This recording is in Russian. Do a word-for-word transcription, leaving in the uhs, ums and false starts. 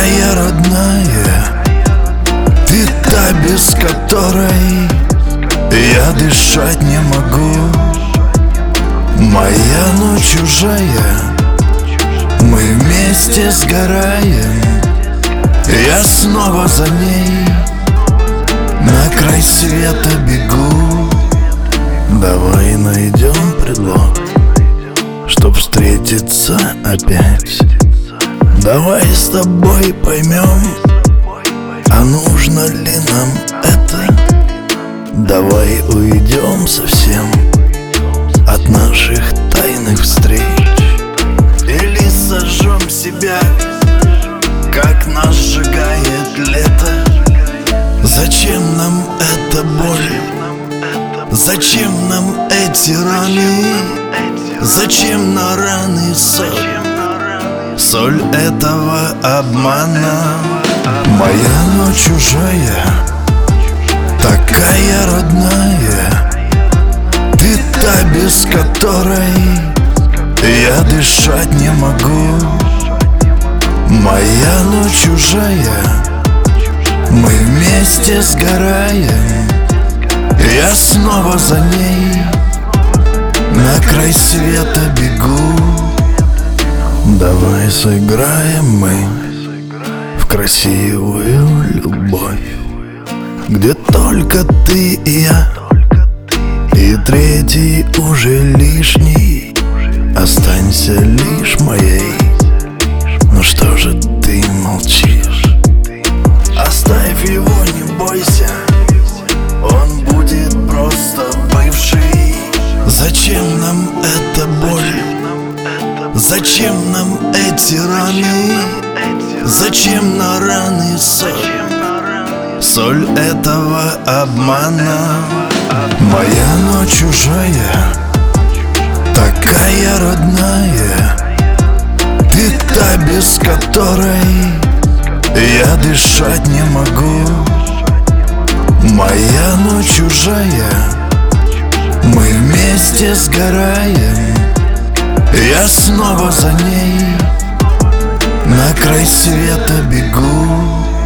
такая родная, ты та, без которой я дышать не могу. Моя ночь чужая, мы вместе сгораем. Я снова за ней на край света бегу. Давай найдем предлог, чтоб встретиться опять. Давай с тобой поймем, а нужно ли нам это. Давай уйдем совсем от наших тайных встреч. Или сожжем себя, как нас сжигает лето. Зачем нам эта боль? Зачем нам эти раны? Зачем на раны соль? Соль этого обмана. Моя ночь чужая, такая родная, ты та, без которой я дышать не могу. Моя ночь чужая, мы вместе сгораем. Я снова за ней на край света бегу. Давай сыграем мы в красивую любовь, где только ты и я, и третий уже лишний. Останься лишь моей. Ну что же ты молчишь? Оставь его, не бойся, он будет просто бывший. Зачем нам эта боль? Зачем нам эти раны? Зачем на раны соль? Соль этого обмана. Моя ночь чужая, такая родная, ты та, без которой я дышать не могу. Моя ночь чужая, мы вместе сгораем. Я снова за ней на край света бегу.